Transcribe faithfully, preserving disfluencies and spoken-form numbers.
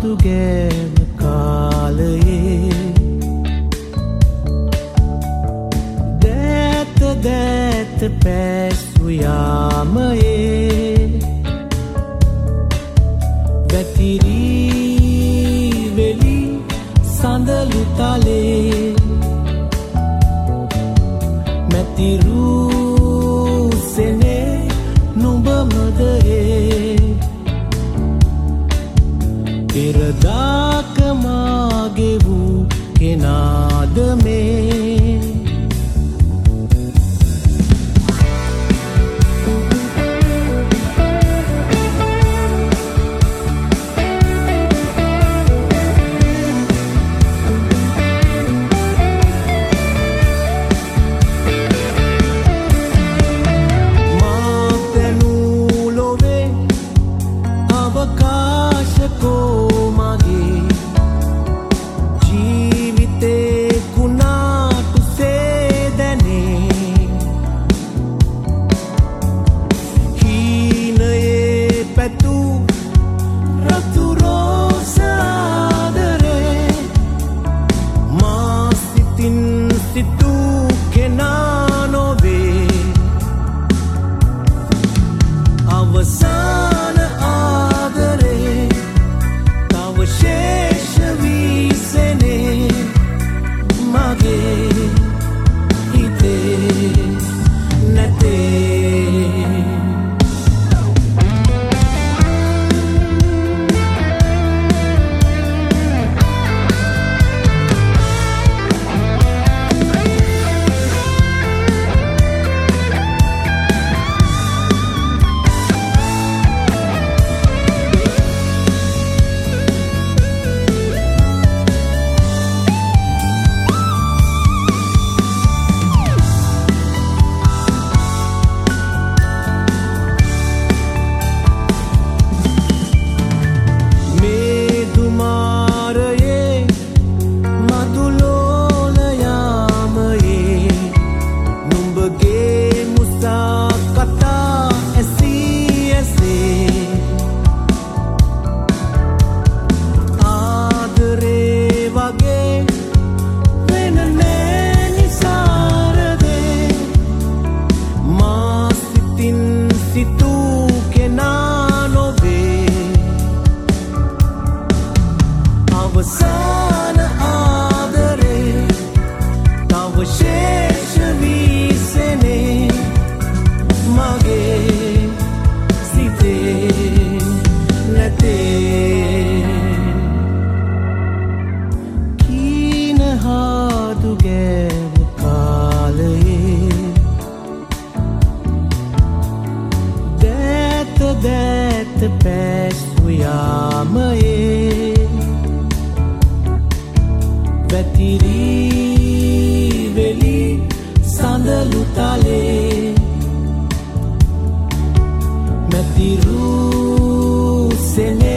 හාදු ගෑව කාලයේ දෑත දෑත පැස්සු යාමයේ වැතිරී වෙලි සඳලු තලේ මැතිරූ සෙනේ නුඹ මදයේ පෙරදාක මාගේ වූ කෙනාද මේ අවසාන ආදරේ තව ශේෂ වීසෙනේ මගේ හිතේ නැතේ අවසාන ආදරේ තව ශේෂ වීසෙනේ මගේ සිතේ නැතේ කීන හාදු ගෑව කාලයේ දෑත දෑත පැස්සු යාමයේ වැතිරී වෙලි සඳලු තලේ මැතිරූ සෙනේ